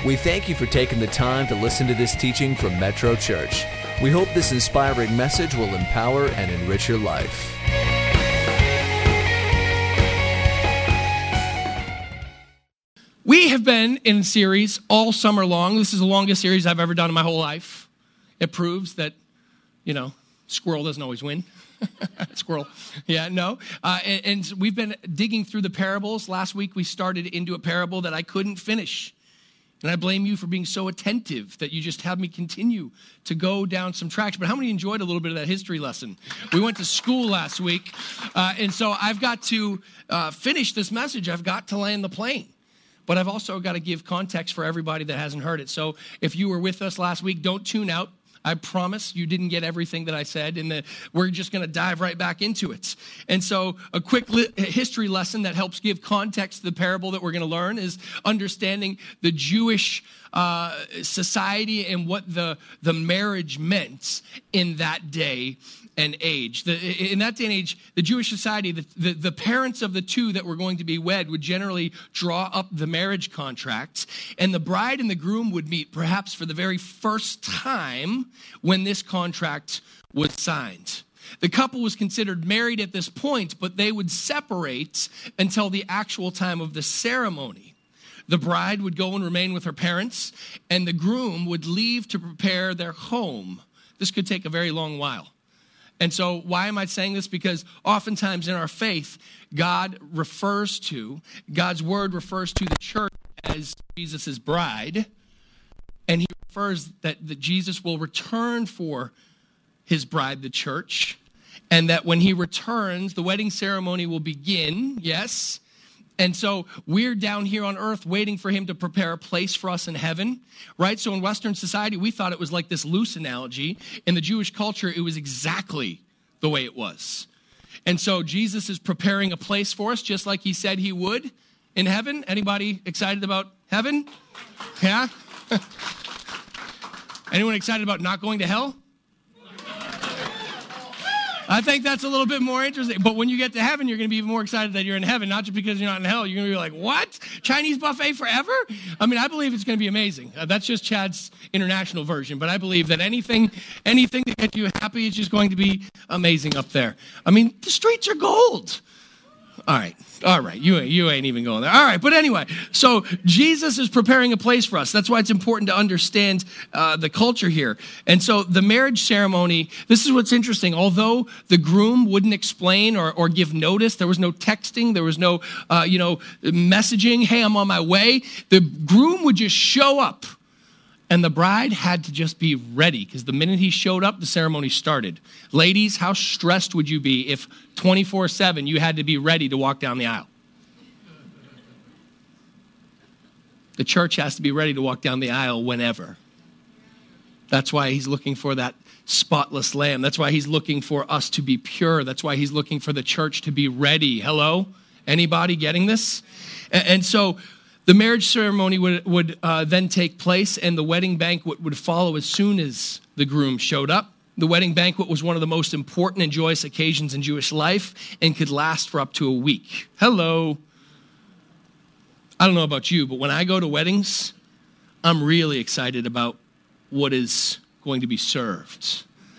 We thank you for taking the time to listen to this teaching from Metro Church. We hope this inspiring message will empower and enrich your life. We have been in a series all summer long. This is the longest series I've ever done in my whole life. It proves that, squirrel doesn't always win. Squirrel. Yeah, no. And we've been digging through the parables. Last week we started into a parable that I couldn't finish. And I blame you for being so attentive that you just had me continue to go down some tracks. But how many enjoyed a little bit of that history lesson? We went to school last week. And so I've got to finish this message. I've got to land the plane. But I've also got to give context for everybody that hasn't heard it. So if you were with us last week, don't tune out. I promise you didn't get everything that I said, and we're just going to dive right back into it. And so a quick history lesson that helps give context to the parable that we're going to learn is understanding the Jewish society and what the marriage meant in that day and age. In that day and age, the Jewish society, the parents of the two that were going to be wed would generally draw up the marriage contracts, and the bride and the groom would meet perhaps for the very first time when this contract was signed. The couple was considered married at this point, but they would separate until the actual time of the ceremony. The bride would go and remain with her parents, and the groom would leave to prepare their home. This could take a very long while. And so why am I saying this? Because oftentimes in our faith, God's word refers to the church as Jesus' bride. And he refers that Jesus will return for his bride, the church. And that when he returns, the wedding ceremony will begin, yes. And so we're down here on earth waiting for him to prepare a place for us in heaven, right? So in Western society, we thought it was like this loose analogy. In the Jewish culture, it was exactly the way it was. And so Jesus is preparing a place for us, just like he said he would in heaven. Anybody excited about heaven? Yeah? Anyone excited about not going to hell? I think that's a little bit more interesting. But when you get to heaven, you're going to be even more excited that you're in heaven, not just because you're not in hell. You're going to be like, what? Chinese buffet forever? I mean, I believe it's going to be amazing. That's just Chad's international version. But I believe that anything to get you happy is just going to be amazing up there. I mean, the streets are gold. All right. You ain't even going there. All right. But anyway, so Jesus is preparing a place for us. That's why it's important to understand the culture here. And so the marriage ceremony, this is what's interesting. Although the groom wouldn't explain or give notice, there was no texting, there was no, messaging, hey, I'm on my way. The groom would just show up. And the bride had to just be ready, because the minute he showed up, the ceremony started. Ladies, how stressed would you be if 24/7 you had to be ready to walk down the aisle? The church has to be ready to walk down the aisle whenever. That's why he's looking for that spotless lamb. That's why he's looking for us to be pure. That's why he's looking for the church to be ready. Hello? Anybody getting this? And so the marriage ceremony would then take place, and the wedding banquet would follow as soon as the groom showed up. The wedding banquet was one of the most important and joyous occasions in Jewish life and could last for up to a week. Hello. I don't know about you, but when I go to weddings, I'm really excited about what is going to be served.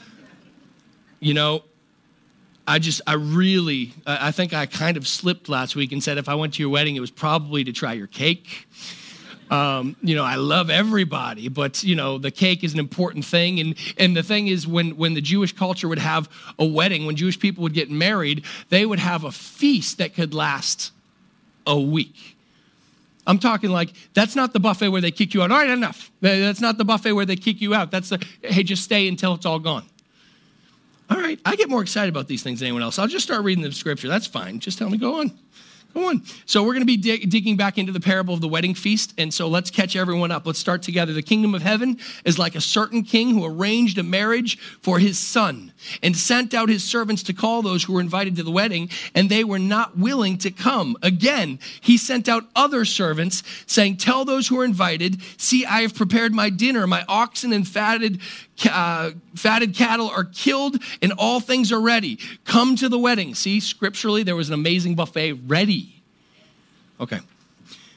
I think I kind of slipped last week and said if I went to your wedding, it was probably to try your cake. I love everybody, but, the cake is an important thing. And the thing is, when the Jewish culture would have a wedding, when Jewish people would get married, they would have a feast that could last a week. I'm talking like, that's not the buffet where they kick you out. All right, enough. That's not the buffet where they kick you out. That's hey, just stay until it's all gone. All right, I get more excited about these things than anyone else. I'll just start reading the scripture. That's fine. Just tell me, go on. So we're going to be digging back into the parable of the wedding feast. And so let's catch everyone up. Let's start together. The kingdom of heaven is like a certain king who arranged a marriage for his son and sent out his servants to call those who were invited to the wedding, and they were not willing to come. Again, he sent out other servants saying, tell those who are invited, see, I have prepared my dinner. My oxen and fatted cattle are killed, and all things are ready. Come to the wedding. See, scripturally, there was an amazing buffet ready. Okay.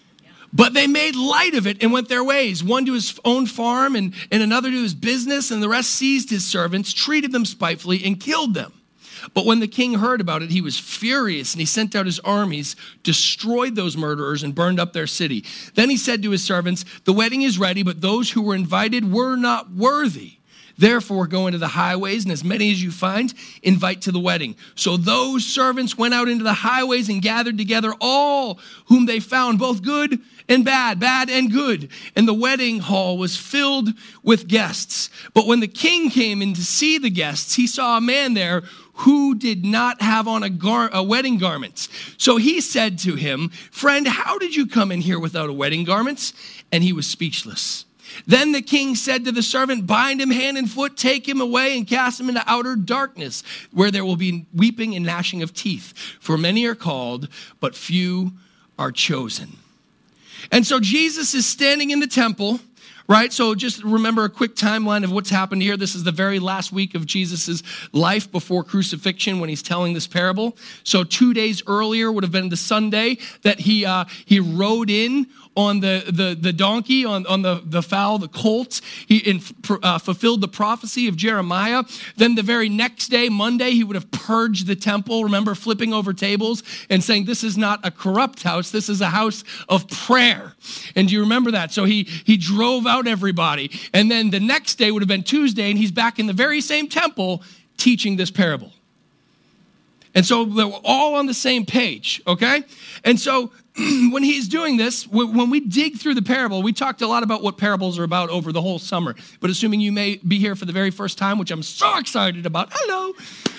But they made light of it and went their ways, one to his own farm and another to his business, and the rest seized his servants, treated them spitefully, and killed them. But when the king heard about it, he was furious, and he sent out his armies, destroyed those murderers, and burned up their city. Then he said to his servants, "The wedding is ready, but those who were invited were not worthy. Therefore, go into the highways, and as many as you find, invite to the wedding." So those servants went out into the highways and gathered together all whom they found, both good and bad, bad and good. And the wedding hall was filled with guests. But when the king came in to see the guests, he saw a man there who did not have on a wedding garment. So he said to him, "Friend, how did you come in here without a wedding garment?" And he was speechless. Then the king said to the servant, "Bind him hand and foot, take him away and cast him into outer darkness, where there will be weeping and gnashing of teeth. For many are called, but few are chosen." And so Jesus is standing in the temple, right? So just remember a quick timeline of what's happened here. This is the very last week of Jesus' life before crucifixion when he's telling this parable. So 2 days earlier would have been the Sunday that he rode in on the donkey, on the foal, the colt. He fulfilled the prophecy of Jeremiah. Then the very next day, Monday, he would have purged the temple. Remember, flipping over tables and saying, "This is not a corrupt house. This is a house of prayer." And do you remember that? So he drove out everybody. And then the next day would have been Tuesday, and he's back in the very same temple teaching this parable. And so they were all on the same page, okay? And so when he's doing this, when we dig through the parable, we talked a lot about what parables are about over the whole summer. But assuming you may be here for the very first time, which I'm so excited about, hello,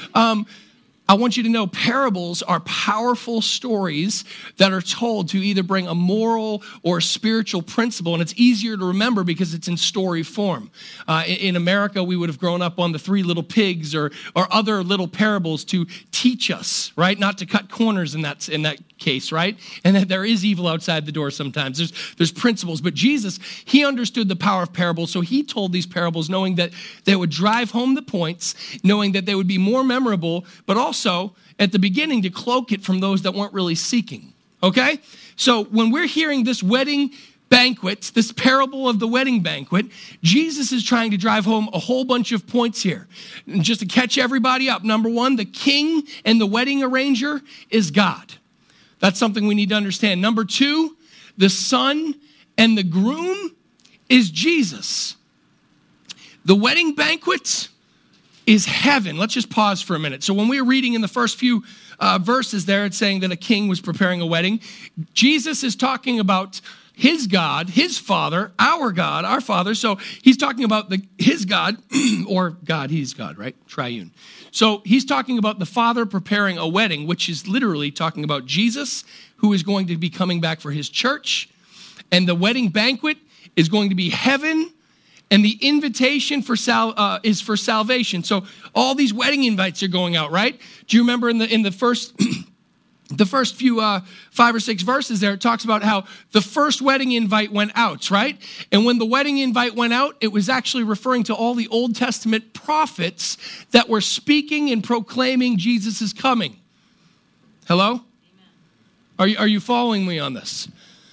I want you to know parables are powerful stories that are told to either bring a moral or a spiritual principle, and it's easier to remember because it's in story form. In America, we would have grown up on the Three Little Pigs or other little parables to teach us, right? Not to cut corners in that case, right? And that there is evil outside the door sometimes. There's principles. But Jesus, he understood the power of parables, so he told these parables knowing that they would drive home the points, knowing that they would be more memorable, but also at the beginning to cloak it from those that weren't really seeking, okay? So when we're hearing this wedding banquet, this parable of the wedding banquet, Jesus is trying to drive home a whole bunch of points here. And just to catch everybody up, number one, the king and the wedding arranger is God. That's something we need to understand. Number two, the son and the groom is Jesus. The wedding banquet is heaven. Let's just pause for a minute. So when we were reading in the first few verses there, it's saying that a king was preparing a wedding. Jesus is talking about his God, his Father, our God, our Father. So he's talking about his God, or God, he's God, right? Triune. So he's talking about the Father preparing a wedding, which is literally talking about Jesus, who is going to be coming back for his church. And the wedding banquet is going to be heaven. And the invitation is for salvation. So all these wedding invites are going out, right? Do you remember in the first the first few 5 or 6 verses there, it talks about how the first wedding invite went out, right? And when the wedding invite went out, it was actually referring to all the Old Testament prophets that were speaking and proclaiming Jesus is coming. Hello? Amen. Are you following me on this?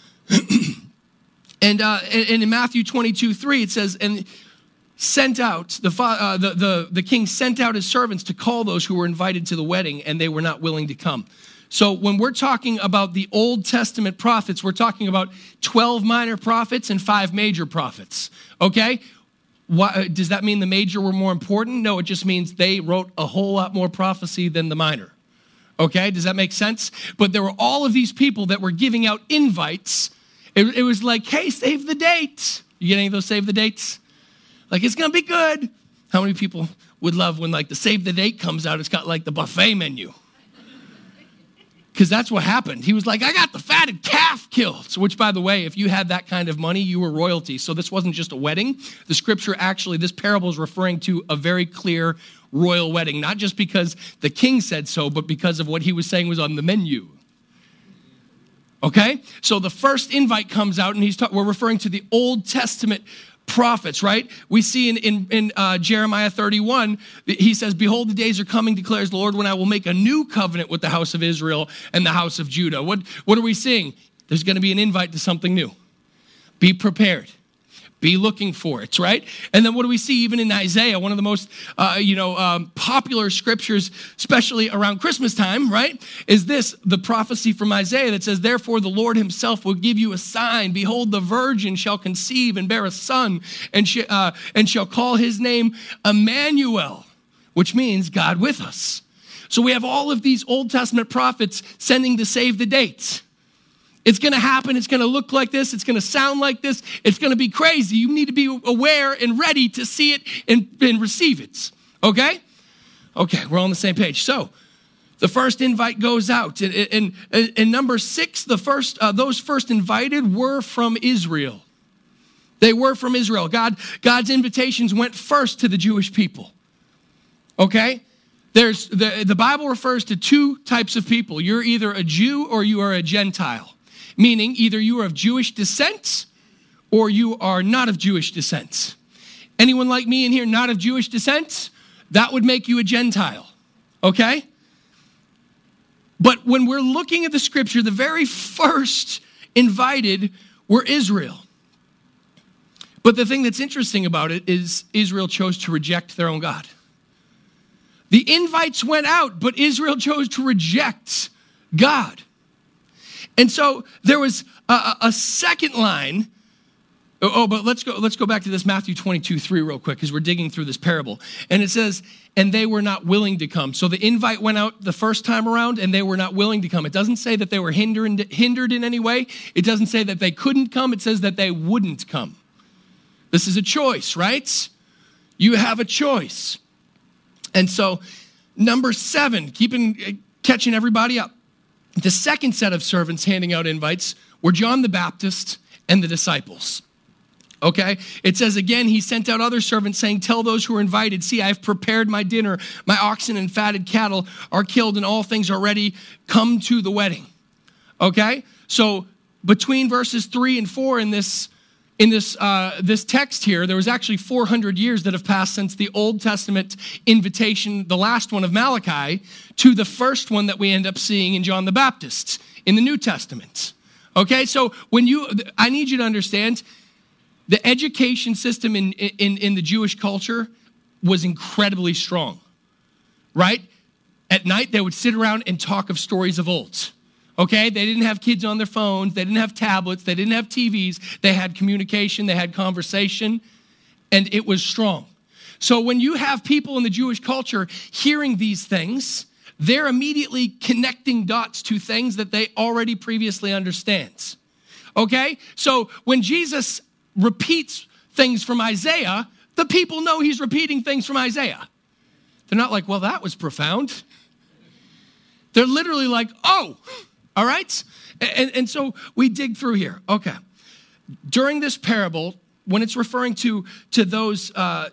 And in Matthew 22:3, it says, and sent out, the king sent out his servants to call those who were invited to the wedding, and they were not willing to come. So when we're talking about the Old Testament prophets, we're talking about 12 minor prophets and 5 major prophets, okay? Does that mean the major were more important? No, it just means they wrote a whole lot more prophecy than the minor, okay? Does that make sense? But there were all of these people that were giving out invites. It was like, hey, save the date. You get any of those save the dates? Like, it's going to be good. How many people would love when, like, the save the date comes out, it's got, like, the buffet menu? Because that's what happened. He was like, I got the fatted calf killed. So, which, by the way, if you had that kind of money, you were royalty. So this wasn't just a wedding. The scripture actually, this parable is referring to a very clear royal wedding. Not just because the king said so, but because of what he was saying was on the menu. Okay? So the first invite comes out, and we're referring to the Old Testament prophets, right? We see in Jeremiah 31, he says, behold, the days are coming, declares the Lord, when I will make a new covenant with the house of Israel and the house of Judah. What are we seeing? there's going to be an invite to something new. Be prepared. Be looking for it, right? And then what do we see even in Isaiah, one of the most, popular scriptures, especially around Christmas time, right? Is this, the prophecy from Isaiah that says, therefore the Lord himself will give you a sign. Behold, the virgin shall conceive and bear a son and shall call his name Emmanuel, which means God with us. So we have all of these Old Testament prophets sending to save the dates. It's going to happen. It's going to look like this. It's going to sound like this. It's going to be crazy. You need to be aware and ready to see it and receive it. Okay? Okay, we're all on the same page. So the first invite goes out. And number 6, those first invited were from Israel. They were from Israel. God's invitations went first to the Jewish people. Okay? There's the Bible refers to 2 types of people. You're either a Jew or you are a Gentile. Meaning either you are of Jewish descent or you are not of Jewish descent. Anyone like me in here not of Jewish descent? That would make you a Gentile, okay? But when we're looking at the scripture, the very first invited were Israel. But the thing that's interesting about it is Israel chose to reject their own God. The invites went out, but Israel chose to reject God. And so there was a second line. But let's go back to this Matthew 22:3 real quick, because we're digging through this parable. And it says, and they were not willing to come. So the invite went out the first time around, and they were not willing to come. It doesn't say that they were hindered in any way. It doesn't say that they couldn't come. It says that they wouldn't come. This is a choice, right? You have a choice. And so number 7, catching everybody up. The second set of servants handing out invites were John the Baptist and the disciples. Okay? It says again, he sent out other servants saying, tell those who are invited, see, I have prepared my dinner. My oxen and fatted cattle are killed and all things are ready. Come to the wedding. Okay? So between verses 3 and 4 in this text here, there was actually 400 years that have passed since the Old Testament invitation, the last one of Malachi, to the first one that we end up seeing in John the Baptist in the New Testament. Okay, so I need you to understand, the education system in the Jewish culture was incredibly strong, right? At night, they would sit around and talk of stories of old. Okay, they didn't have kids on their phones. They didn't have tablets. They didn't have TVs. They had communication. They had conversation, and it was strong. So when you have people in the Jewish culture hearing these things, they're immediately connecting dots to things that they already previously understand. Okay, so when Jesus repeats things from Isaiah, the people know he's repeating things from Isaiah. They're not like, well, that was profound. They're literally like, oh. All right? And so we dig through here. Okay. During this parable, when it's referring to those, the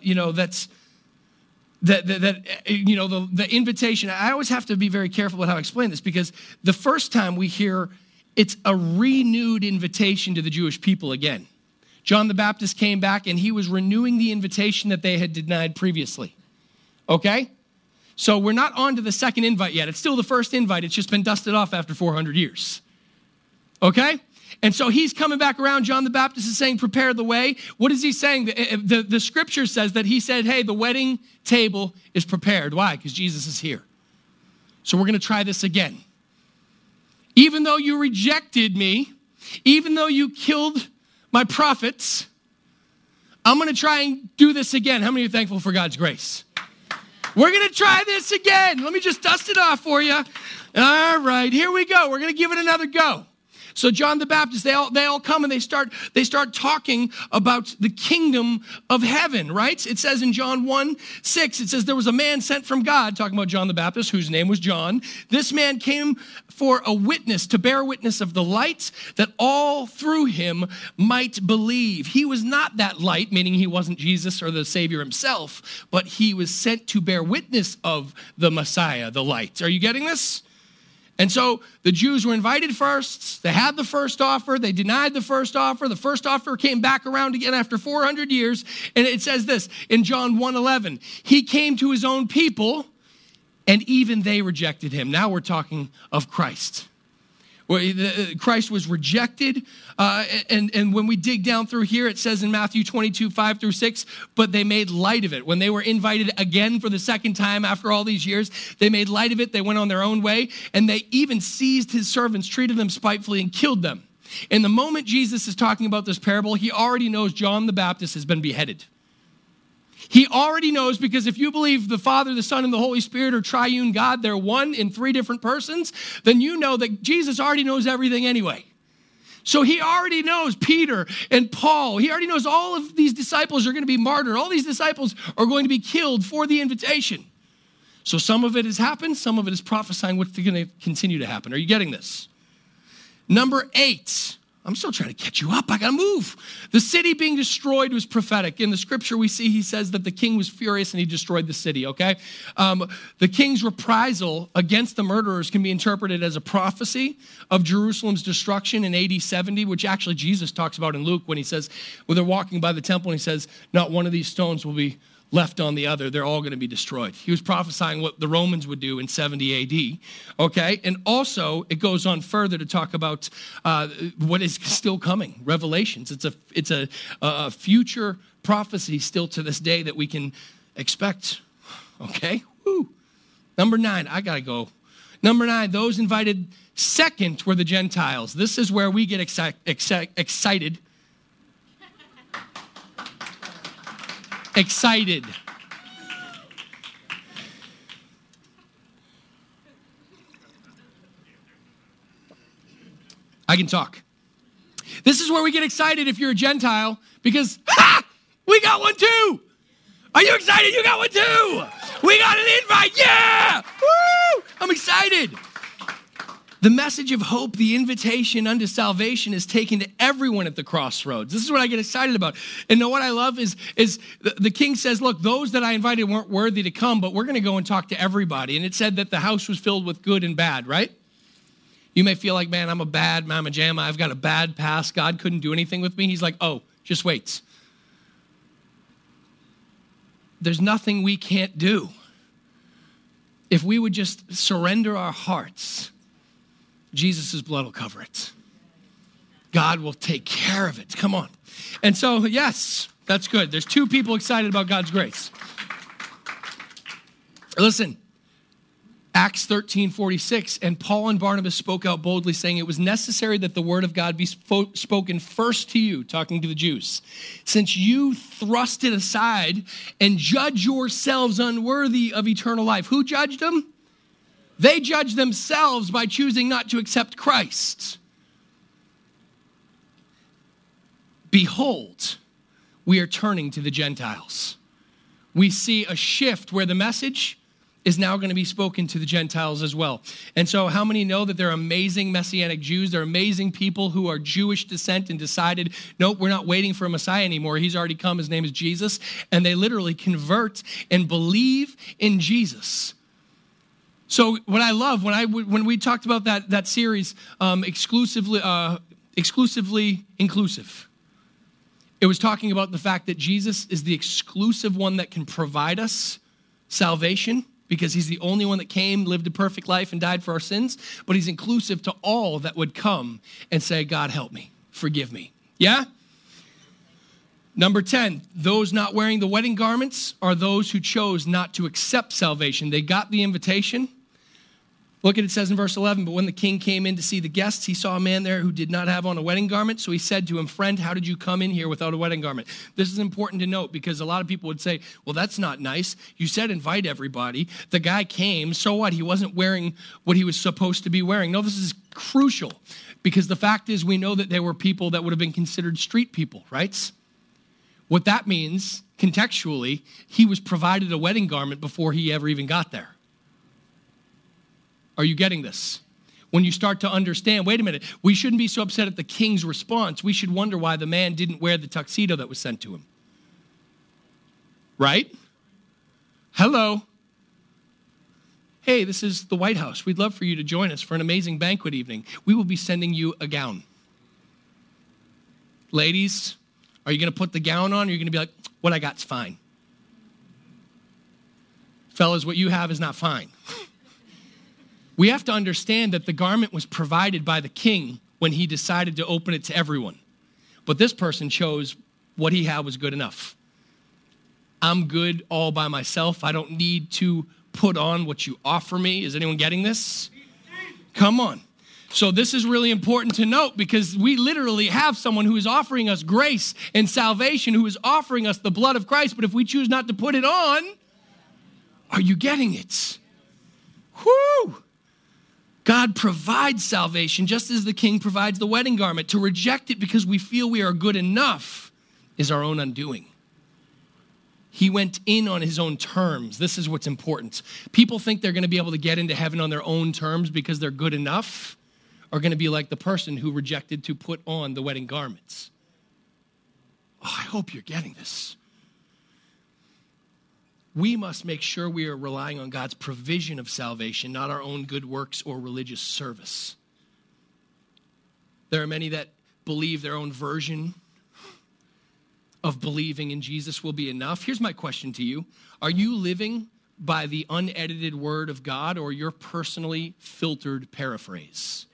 invitation, I always have to be very careful with how I explain this, because the first time we hear it's a renewed invitation to the Jewish people again. John the Baptist came back and he was renewing the invitation that they had denied previously. Okay? So we're not on to the second invite yet. It's still the first invite. It's just been dusted off after 400 years. Okay? And so he's coming back around. John the Baptist is saying, prepare the way. What is he saying? The scripture says that he said, hey, the wedding table is prepared. Why? Because Jesus is here. So we're going to try this again. Even though you rejected me, even though you killed my prophets, I'm going to try and do this again. How many are thankful for God's grace? We're going to try this again. Let me just dust it off for you. All right, here we go. We're going to give it another go. So John the Baptist, they all come and they start talking about the kingdom of heaven, right? It says in John 1:6, it says there was a man sent from God, talking about John the Baptist, whose name was John. This man came for a witness, to bear witness of the light, that all through him might believe. He was not that light, meaning he wasn't Jesus or the Savior himself, but he was sent to bear witness of the Messiah, the light. Are you getting this? And so the Jews were invited first. They had the first offer. They denied the first offer. The first offer came back around again after 400 years. And it says this in John 1:11, he came to his own people and even they rejected him. Now we're talking of Christ. Christ was rejected. And when we dig down through here, it says in Matthew 22, 5 through 6, but they made light of it. When they were invited again for the second time after all these years, they made light of it. They went on their own way, and they even seized his servants, treated them spitefully, and killed them. In the moment Jesus is talking about this parable, he already knows John the Baptist has been beheaded. He already knows, because if you believe the Father, the Son, and the Holy Spirit are triune God, they're one in three different persons, then you know that Jesus already knows everything anyway. So he already knows Peter and Paul. He already knows all of these disciples are going to be martyred. All these disciples are going to be killed for the invitation. So some of it has happened. Some of it is prophesying what's going to continue to happen. Are you getting this? Number 8. I'm still trying to catch you up. I got to move. The city being destroyed was prophetic. In the scripture we see, he says that the king was furious and he destroyed the city, okay? The king's reprisal against the murderers can be interpreted as a prophecy of Jerusalem's destruction in AD 70, which actually Jesus talks about in Luke when he says, when they're walking by the temple and he says, not one of these stones will be left on the other. They're all going to be destroyed. He was prophesying what the Romans would do in 70 AD, okay? And also, it goes on further to talk about what is still coming, Revelations. It's a future prophecy still to this day that we can expect, okay? Woo. Number 9, I got to go. Number 9, those invited second were the Gentiles. This is where we get excited. Excited. I can talk. This is where we get excited if you're a Gentile, because we got one too. Are you excited? You got one too. We got an invite. Yeah. Woo! I'm excited. The message of hope, the invitation unto salvation, is taken to everyone at the crossroads. This is what I get excited about. And know what I love is the king says, look, those that I invited weren't worthy to come, but we're going to go and talk to everybody. And it said that the house was filled with good and bad, right? You may feel like, man, I'm a bad mama jamma. I've got a bad past. God couldn't do anything with me. He's like, oh, just wait. There's nothing we can't do. If we would just surrender our hearts, Jesus' blood will cover it. God will take care of it. Come on. And so, yes, that's good. There's 2 people excited about God's grace. Listen, Acts 13:46, and Paul and Barnabas spoke out boldly, saying it was necessary that the word of God be spoken first to you, talking to the Jews, since you thrust it aside and judge yourselves unworthy of eternal life. Who judged them? They judge themselves by choosing not to accept Christ. Behold, we are turning to the Gentiles. We see a shift where the message is now going to be spoken to the Gentiles as well. And so how many know that they're amazing Messianic Jews? They're amazing people who are Jewish descent and decided, nope, we're not waiting for a Messiah anymore. He's already come. His name is Jesus. And they literally convert and believe in Jesus. So what I love, when we talked about that series, exclusively inclusive, it was talking about the fact that Jesus is the exclusive one that can provide us salvation, because he's the only one that came, lived a perfect life, and died for our sins. But he's inclusive to all that would come and say, God, help me, forgive me. Yeah? Number 10, those not wearing the wedding garments are those who chose not to accept salvation. They got the invitation. Look at it says in verse 11, but when the king came in to see the guests, he saw a man there who did not have on a wedding garment. So he said to him, friend, how did you come in here without a wedding garment? This is important to note, because a lot of people would say, well, that's not nice. You said invite everybody. The guy came. So what? He wasn't wearing what he was supposed to be wearing. No, this is crucial, because the fact is we know that there were people that would have been considered street people, right? What that means, contextually, he was provided a wedding garment before he ever even got there. Are you getting this? When you start to understand, wait a minute, we shouldn't be so upset at the king's response. We should wonder why the man didn't wear the tuxedo that was sent to him. Right? Hello. Hey, this is the White House. We'd love for you to join us for an amazing banquet evening. We will be sending you a gown. Ladies, are you going to put the gown on, or are you going to be like, what I got's fine? Fellas, what you have is not fine. We have to understand that the garment was provided by the king when he decided to open it to everyone. But this person chose what he had was good enough. I'm good all by myself. I don't need to put on what you offer me. Is anyone getting this? Come on. So this is really important to note because we literally have someone who is offering us grace and salvation, who is offering us the blood of Christ. But if we choose not to put it on, are you getting it? Whoo! God provides salvation just as the king provides the wedding garment. To reject it because we feel we are good enough is our own undoing. He went in on his own terms. This is what's important. People think they're going to be able to get into heaven on their own terms because they're good enough, are going to be like the person who rejected to put on the wedding garments. Oh, I hope you're getting this. We must make sure we are relying on God's provision of salvation, not our own good works or religious service. There are many that believe their own version of believing in Jesus will be enough. Here's my question to you. Are you living by the unedited word of God or your personally filtered paraphrase?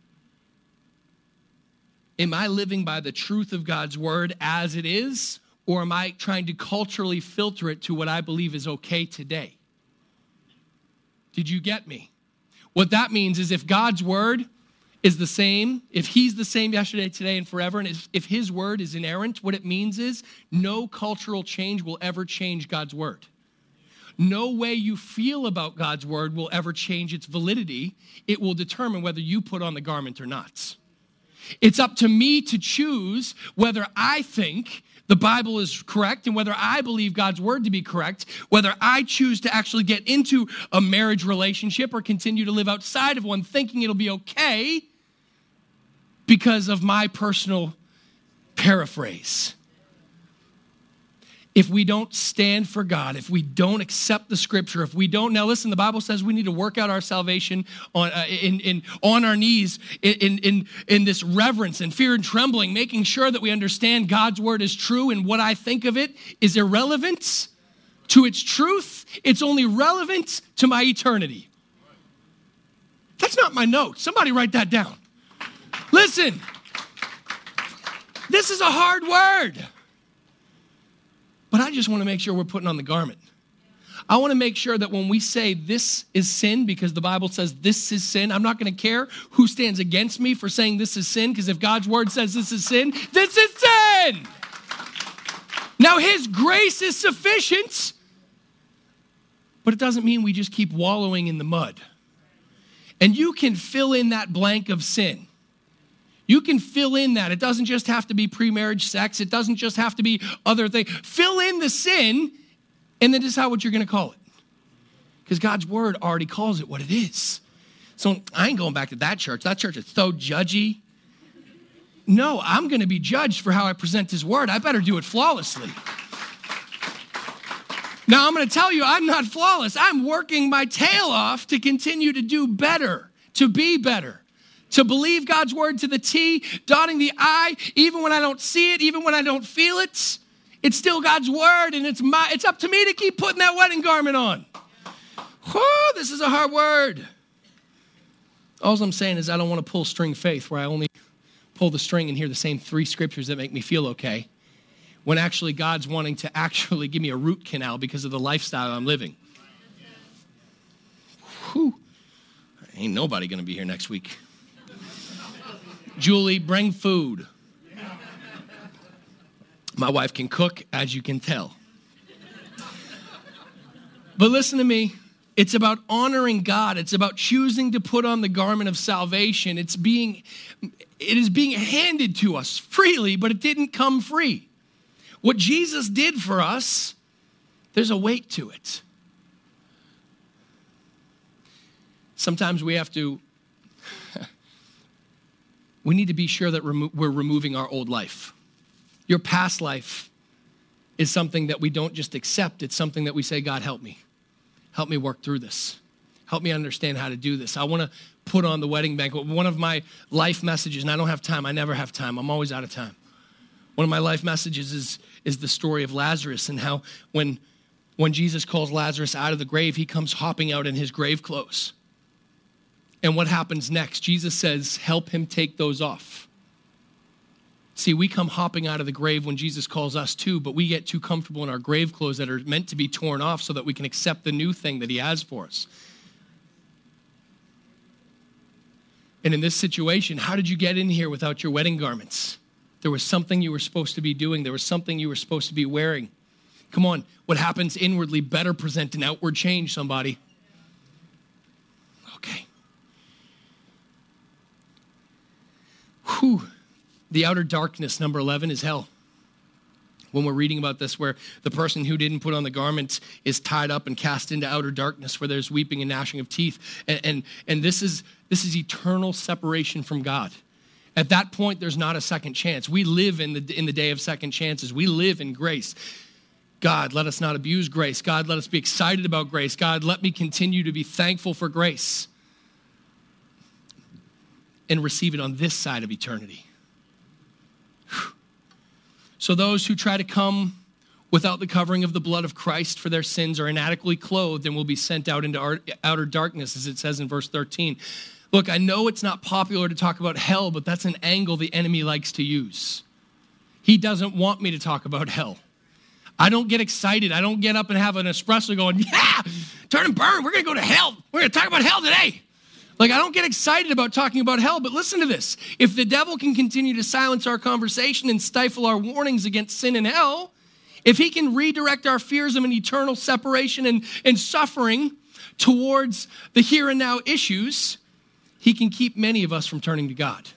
Am I living by the truth of God's word as it is? Or am I trying to culturally filter it to what I believe is okay today? Did you get me? What that means is if God's word is the same, if he's the same yesterday, today, and forever, and if his word is inerrant, what it means is no cultural change will ever change God's word. No way you feel about God's word will ever change its validity. It will determine whether you put on the garment or not. It's up to me to choose whether I think the Bible is correct and whether I believe God's word to be correct, whether I choose to actually get into a marriage relationship or continue to live outside of one thinking it'll be okay because of my personal paraphrase. If we don't stand for God, if we don't accept the scripture, if we don't, now listen, the Bible says we need to work out our salvation on our knees in this reverence and fear and trembling, making sure that we understand God's word is true and what I think of it is irrelevant to its truth. It's only relevant to my eternity. That's not my note. Somebody write that down. Listen, this is a hard word. But I just want to make sure we're putting on the garment. I want to make sure that when we say this is sin, because the Bible says this is sin, I'm not going to care who stands against me for saying this is sin, because if God's word says this is sin, this is sin. Now, his grace is sufficient, but it doesn't mean we just keep wallowing in the mud. And you can fill in that blank of sin. You can fill in that. It doesn't just have to be pre-marriage sex. It doesn't just have to be other things. Fill in the sin and then decide what you're going to call it. Because God's word already calls it what it is. So I ain't going back to that church. That church is so judgy. No, I'm going to be judged for how I present his word. I better do it flawlessly. Now, I'm going to tell you, I'm not flawless. I'm working my tail off to continue to do better, to be better. To believe God's word to the T, dotting the I, even when I don't see it, even when I don't feel it, it's still God's word, and it's up to me to keep putting that wedding garment on. Whew, this is a hard word. All I'm saying is I don't want to pull string faith where I only pull the string and hear the same 3 scriptures that make me feel okay, when actually God's wanting to actually give me a root canal because of the lifestyle I'm living. Whew. Ain't nobody going to be here next week. Julie, bring food. My wife can cook, as you can tell. But listen to me. It's about honoring God. It's about choosing to put on the garment of salvation. It is being handed to us freely, but it didn't come free. What Jesus did for us, there's a weight to it. Sometimes we have to we need to be sure that we're removing our old life. Your past life is something that we don't just accept. It's something that we say, God, help me. Help me work through this. Help me understand how to do this. I want to put on the wedding banquet. One of my life messages, and I don't have time. I never have time. I'm always out of time. One of my life messages is the story of Lazarus and how when Jesus calls Lazarus out of the grave, he comes hopping out in his grave clothes. And what happens next? Jesus says, help him take those off. See, we come hopping out of the grave when Jesus calls us too, but we get too comfortable in our grave clothes that are meant to be torn off so that we can accept the new thing that he has for us. And in this situation, how did you get in here without your wedding garments? There was something you were supposed to be doing. There was something you were supposed to be wearing. Come on, what happens inwardly better present an outward change, somebody. Okay. Whew. The outer darkness, number 11, is hell. When we're reading about this, where the person who didn't put on the garment is tied up and cast into outer darkness, where there's weeping and gnashing of teeth. And this is eternal separation from God. At that point, there's not a second chance. We live in the day of second chances. We live in grace. God, let us not abuse grace. God, let us be excited about grace. God, let me continue to be thankful for grace and receive it on this side of eternity. So those who try to come without the covering of the blood of Christ for their sins are inadequately clothed and will be sent out into outer darkness, as it says in verse 13. Look, I know it's not popular to talk about hell, but that's an angle the enemy likes to use. He doesn't want me to talk about hell. I don't get excited. I don't get up and have an espresso going, yeah, turn and burn. We're going to go to hell. We're going to talk about hell today. Like, I don't get excited about talking about hell, but listen to this. If the devil can continue to silence our conversation and stifle our warnings against sin and hell, if he can redirect our fears of an eternal separation and suffering towards the here and now issues, he can keep many of us from turning to God.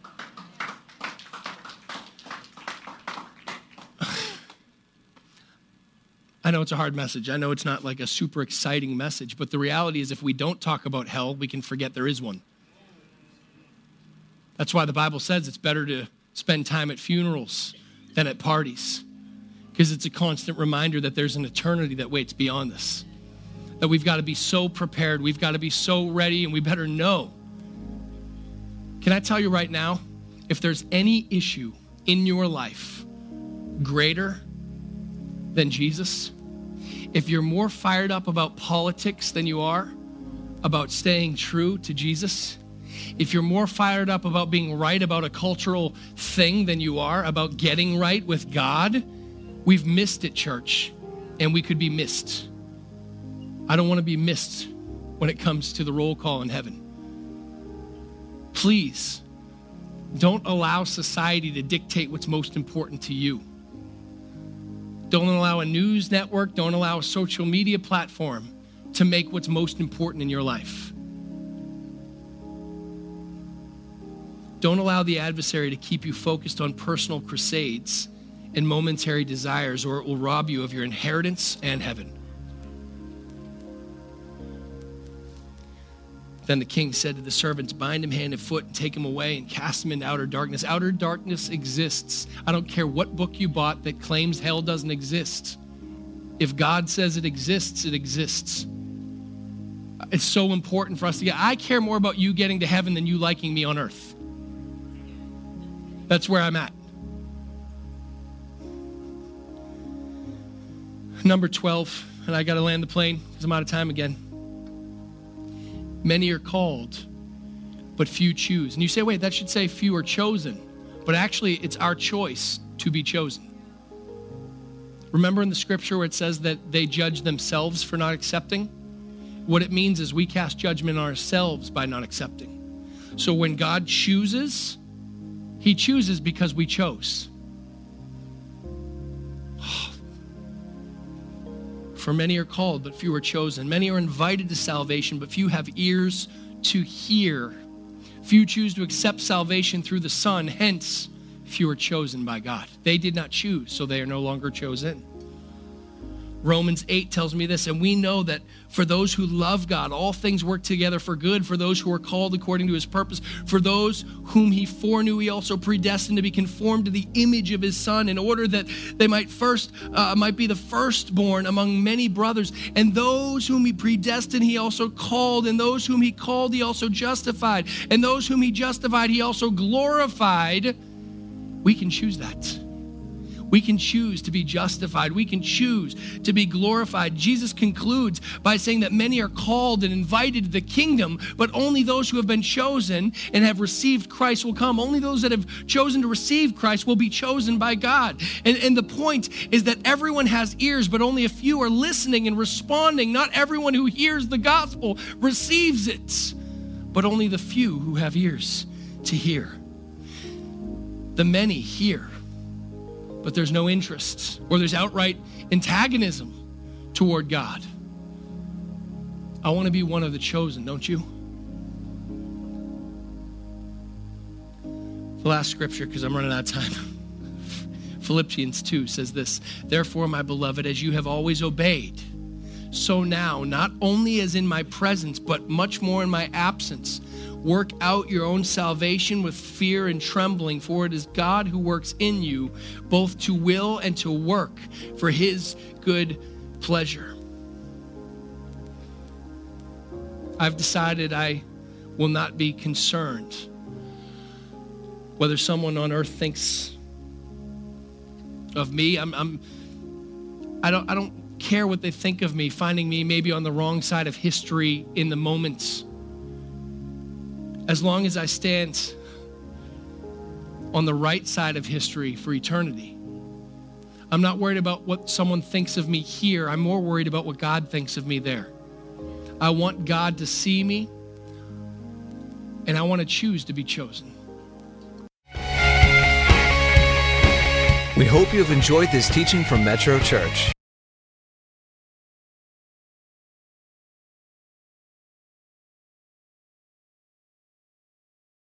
I know it's a hard message. I know it's not like a super exciting message, but the reality is if we don't talk about hell, we can forget there is one. That's why the Bible says it's better to spend time at funerals than at parties, because it's a constant reminder that there's an eternity that waits beyond this, that we've got to be so prepared, we've got to be so ready, and we better know. Can I tell you right now, if there's any issue in your life greater than Jesus, if you're more fired up about politics than you are about staying true to Jesus, if you're more fired up about being right about a cultural thing than you are about getting right with God, we've missed it, church, and we could be missed. I don't want to be missed when it comes to the roll call in heaven. Please, don't allow society to dictate what's most important to you. Don't allow a news network, don't allow a social media platform to make what's most important in your life. Don't allow the adversary to keep you focused on personal crusades and momentary desires, or it will rob you of your inheritance and heaven. Then the king said to the servants, bind him hand and foot and take him away and cast him into outer darkness. Outer darkness exists. I don't care what book you bought that claims hell doesn't exist. If God says it exists, it exists. It's so important for us to get. I care more about you getting to heaven than you liking me on earth. That's where I'm at. Number 12, and I got to land the plane because I'm out of time again. Many are called, but few choose. And you say, wait, that should say few are chosen. But actually, it's our choice to be chosen. Remember in the scripture where it says that they judge themselves for not accepting? What it means is we cast judgment on ourselves by not accepting. So when God chooses, he chooses because we chose. For many are called, but few are chosen. Many are invited to salvation, but few have ears to hear. Few choose to accept salvation through the Son, hence few are chosen by God. They did not choose, so they are no longer chosen. Romans 8 tells me this, and we know that for those who love God, all things work together for good, for those who are called according to his purpose, for those whom he foreknew, he also predestined to be conformed to the image of his Son, in order that they might be the firstborn among many brothers. And those whom he predestined, he also called, and those whom he called, he also justified, and those whom he justified, he also glorified. We can choose that. We can choose to be justified. We can choose to be glorified. Jesus concludes by saying that many are called and invited to the kingdom, but only those who have been chosen and have received Christ will come. Only those that have chosen to receive Christ will be chosen by God. And the point is that everyone has ears, but only a few are listening and responding. Not everyone who hears the gospel receives it, but only the few who have ears to hear. The many hear, but there's no interest, or there's outright antagonism toward God. I want to be one of the chosen, don't you? The last scripture, because I'm running out of time. Philippians 2 says this, "Therefore, my beloved, as you have always obeyed, so now, not only as in my presence, but much more in my absence, work out your own salvation with fear and trembling, for it is God who works in you, both to will and to work for his good pleasure." I've decided I will not be concerned whether someone on earth thinks of me. I don't care what they think of me, finding me maybe on the wrong side of history in the moment. As long as I stand on the right side of history for eternity. I'm not worried about what someone thinks of me here. I'm more worried about what God thinks of me there. I want God to see me, and I want to choose to be chosen. We hope you have enjoyed this teaching from Metro Church.